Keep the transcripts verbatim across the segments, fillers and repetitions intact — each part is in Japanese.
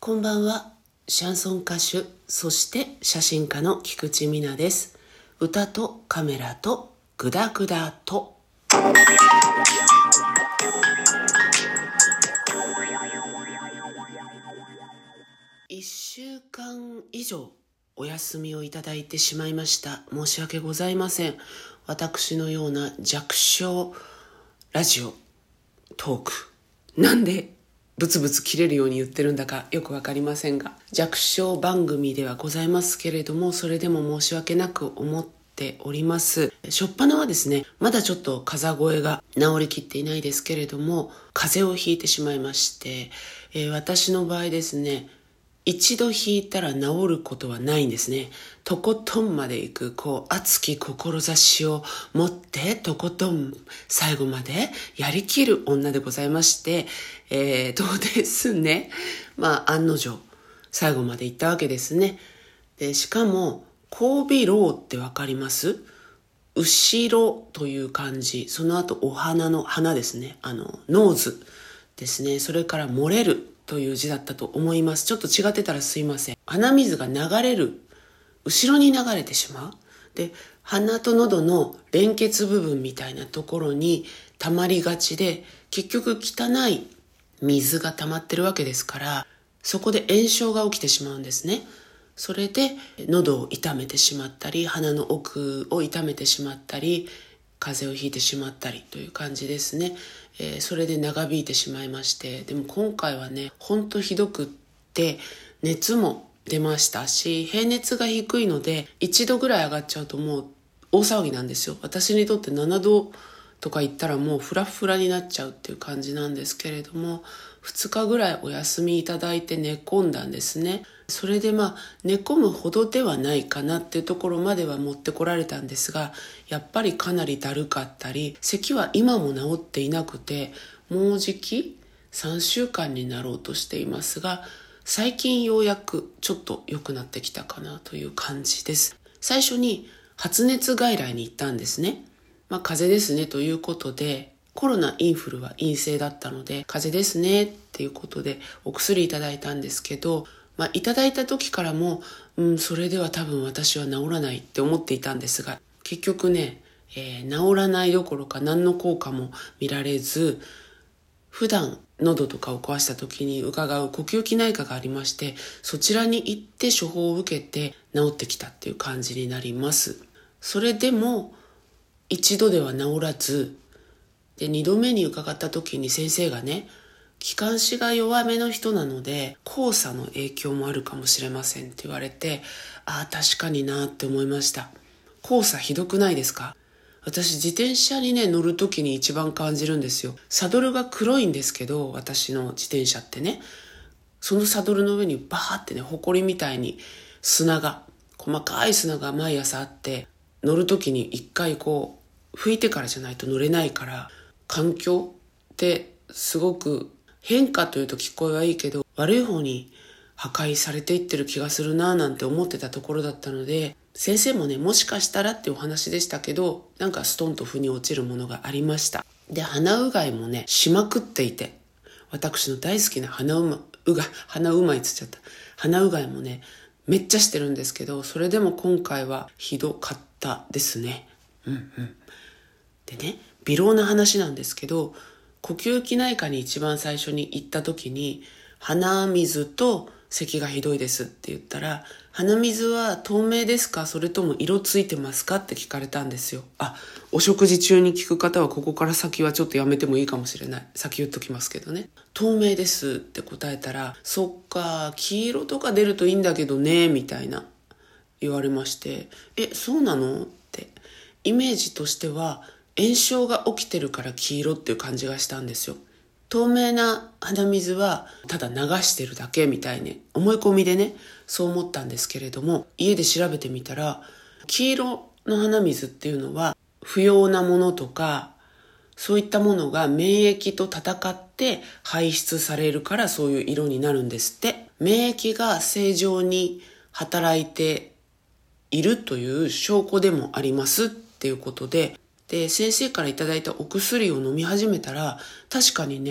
こんばんは。シャンソン歌手、そして写真家の菊池美奈です。歌とカメラとグダグダと。一週間以上お休みをいただいてしまいました。申し訳ございません。私のような弱小ラジオトークなんでブツブツ切れるように言ってるんだかよくわかりませんが、弱小番組ではございますけれども、それでも申し訳なく思っております。しょっぱなはですね、まだちょっと風邪声が治りきっていないですけれども、風邪をひいてしまいまして、えー、私の場合ですね、一度引いたら治ることはないんですね。とことんまで行く、こう、熱き志を持って、とことん最後までやりきる女でございまして、えー、どうですね。まあ、案の定、最後まで行ったわけですね。で、しかも、交尾漏ってわかります？後ろという漢字、その後お花の花ですね。あの、ノーズですね。それから漏れるという字だったと思います。ちょっと違ってたらすいません。鼻水が流れる。後ろに流れてしまう。で、鼻と喉の連結部分みたいなところに溜まりがちで、結局汚い水が溜まってるわけですから、そこで炎症が起きてしまうんですね。それで喉を痛めてしまったり、鼻の奥を痛めてしまったり、風邪をひいてしまったりという感じですね。えー、それで長引いてしまいまして、でも今回はね、ほんとひどくって、熱も出ましたし、平熱が低いので、いちどぐらい上がっちゃうともう大騒ぎなんですよ。私にとってななどとか言ったらもうフラフラになっちゃうっていう感じなんですけれども、ふつかぐらいお休みいただいて寝込んだんですね。それでまあ寝込むほどではないかなっていうところまでは持ってこられたんですが、やっぱりかなりだるかったり、咳は今も治っていなくて、もうじきさんしゅうかんになろうとしていますが、最近ようやくちょっと良くなってきたかなという感じです。最初に発熱外来に行ったんですね。まあ風邪ですねということで、コロナインフルは陰性だったので、風邪ですねっていうことでお薬いただいたんですけど、まあいただいた時からも、うん、それでは多分私は治らないって思っていたんですが、結局ね、えー、治らないどころか何の効果も見られず、普段喉とかを壊した時に伺う呼吸器内科がありまして、そちらに行って処方を受けて治ってきたっていう感じになります。それでも一度では治らず、で二度目に伺った時に先生がね、気管支が弱めの人なので黄砂の影響もあるかもしれませんって言われて、ああ確かになって思いました。黄砂ひどくないですか？私自転車にね乗るときに一番感じるんですよ。サドルが黒いんですけど、私の自転車ってね、そのサドルの上にバーってね、埃みたいに砂が、細かい砂が毎朝あって、乗るときに一回こう拭いてからじゃないと乗れないから、環境ってすごく変化というと聞こえはいいけど、悪い方に破壊されていってる気がするなぁなんて思ってたところだったので、先生もね、もしかしたらってお話でしたけど、なんかストンと腑に落ちるものがありました。で、鼻うがいもね、しまくっていて、私の大好きな鼻うま、うが、鼻うまいっつっちゃった。鼻うがいもね、めっちゃしてるんですけど、それでも今回はひどかったですね。うんうん。でね、微量な話なんですけど、呼吸器内科に一番最初に行った時に、鼻水と咳がひどいですって言ったら、鼻水は透明ですか、それとも色ついてますかって聞かれたんですよ。あ、お食事中に聞く方はここから先はちょっとやめてもいいかもしれない。先言っときますけどね。透明ですって答えたら、そっか、黄色とか出るといいんだけどね、みたいな言われまして、え、そうなのって。イメージとしては、炎症が起きてるから黄色っていう感じがしたんですよ。透明な鼻水はただ流してるだけみたいに思い込みでね、そう思ったんですけれども、家で調べてみたら、黄色の鼻水っていうのは不要なものとかそういったものが免疫と戦って排出されるからそういう色になるんですって。免疫が正常に働いているという証拠でもありますっていうことで、で、先生からいただいたお薬を飲み始めたら、確かにね、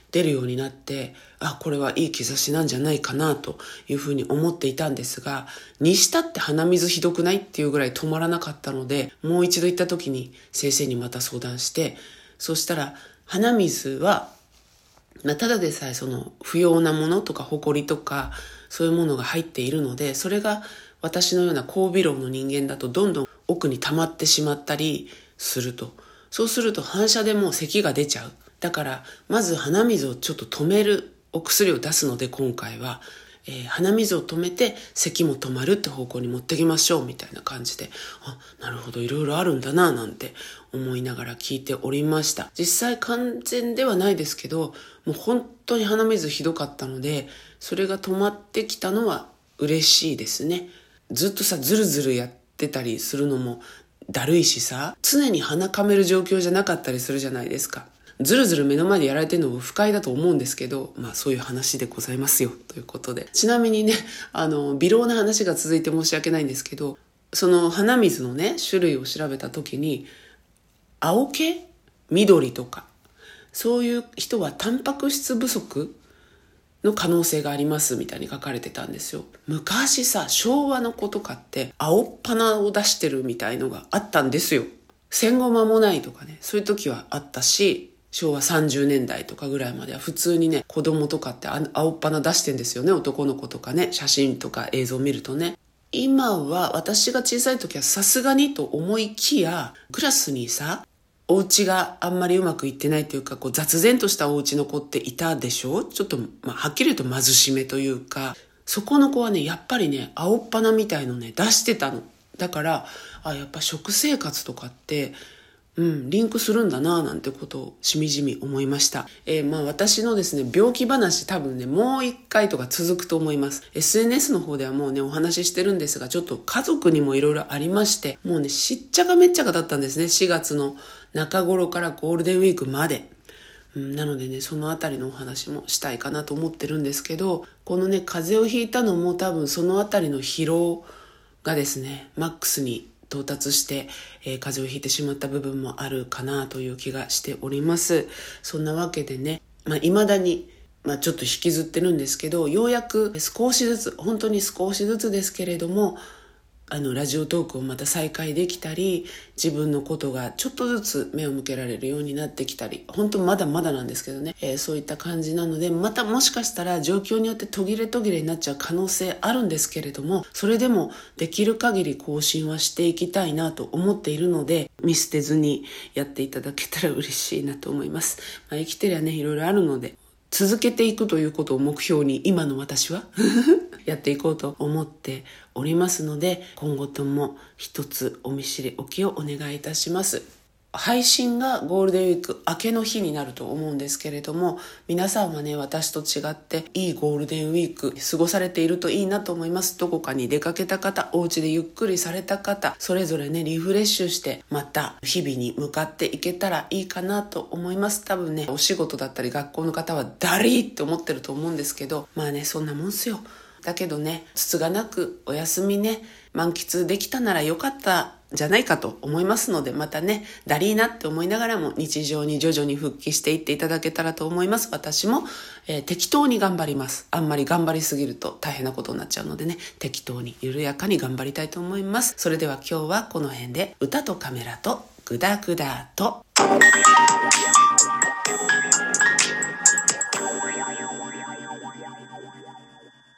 出るようになって、あ、これはいい兆しなんじゃないかなというふうに思っていたんですが、にしたって鼻水ひどくないっていうぐらい止まらなかったので、もう一度行った時に先生にまた相談して、そしたら鼻水は、まあ、ただでさえその不要なものとかホコリとかそういうものが入っているので、それが私のような高微漏の人間だとどんどん奥に溜まってしまったりすると。そうすると反射でもう咳が出ちゃう。だからまず鼻水をちょっと止めるお薬を出すので、今回は、えー、鼻水を止めて咳も止まるって方向に持ってきましょうみたいな感じで、あ、なるほど、いろいろあるんだななんて思いながら聞いておりました。実際完全ではないですけど、もう本当に鼻水ひどかったので、それが止まってきたのは嬉しいですね。ずっとさ、ずるずるやってたりするのもだるいしさ、常に鼻かめる状況じゃなかったりするじゃないですか。ずるずる目の前でやられてるのも不快だと思うんですけど、まあそういう話でございますよということで。ちなみにね、あの、微量な話が続いて申し訳ないんですけど、その鼻水のね、種類を調べた時に、青系、緑とか、そういう人はタンパク質不足の可能性がありますみたいに書かれてたんですよ。昔さ、昭和の子とかって青っ鼻を出してるみたいのがあったんですよ。戦後間もないとかね、そういう時はあったし、しょうわさんじゅうねんだいとかぐらいまでは普通にね、子供とかって青っ鼻出してんですよね。男の子とかね、写真とか映像を見るとね。今は私が小さい時はさすがにと思いきや、クラスにさ、お家があんまりうまくいってないというか、こう雑然としたお家の子っていたでしょ。ちょっと、まあ、はっきり言うと貧しめというか、そこの子はね、やっぱりね、青っ鼻みたいのね、出してたの。だから、あ、やっぱ食生活とかって、うん、リンクするんだなぁなんてことをしみじみ思いました。えー、まあ私のですね、病気話多分ね、もう一回とか続くと思います。エスエヌエス の方ではもうね、お話ししてるんですが、ちょっと家族にもいろいろありまして、もうね、しっちゃかめっちゃかだったんですね。しがつの中頃からゴールデンウィークまで。うん、なのでね、そのあたりのお話もしたいかなと思ってるんですけど、このね、風邪をひいたのも多分そのあたりの疲労がですね、マックスに到達して、えー、風邪をひいてしまった部分もあるかなという気がしております。そんなわけでね、まあ、未だに、まあ、ちょっと引きずってるんですけど、ようやく少しずつ、本当に少しずつですけれども、あのラジオトークをまた再開できたり、自分のことがちょっとずつ目を向けられるようになってきたり、本当まだまだなんですけどね、えー、そういった感じなので、またもしかしたら状況によって途切れ途切れになっちゃう可能性あるんですけれども、それでもできる限り更新はしていきたいなと思っているので、見捨てずにやっていただけたら嬉しいなと思います。まあ、生きてりゃね、いろいろあるので、続けていくということを目標に今の私はやっていこうと思っておりますので、今後とも一つお見知りおきをお願いいたします。配信がゴールデンウィーク明けの日になると思うんですけれども、皆さんはね、私と違っていいゴールデンウィーク過ごされているといいなと思います。どこかに出かけた方、お家でゆっくりされた方、それぞれね、リフレッシュしてまた日々に向かっていけたらいいかなと思います。多分ね、お仕事だったり学校の方はダリーって思ってると思うんですけど、まあね、そんなもんすよ。だけどね、つつがなくお休みね、満喫できたならよかったじゃないかと思いますので、またね、だりーなって思いながらも日常に徐々に復帰していっていただけたらと思います。私も、えー、適当に頑張ります。あんまり頑張りすぎると大変なことになっちゃうのでね、適当に緩やかに頑張りたいと思います。それでは今日はこの辺で、歌とカメラとグダグダと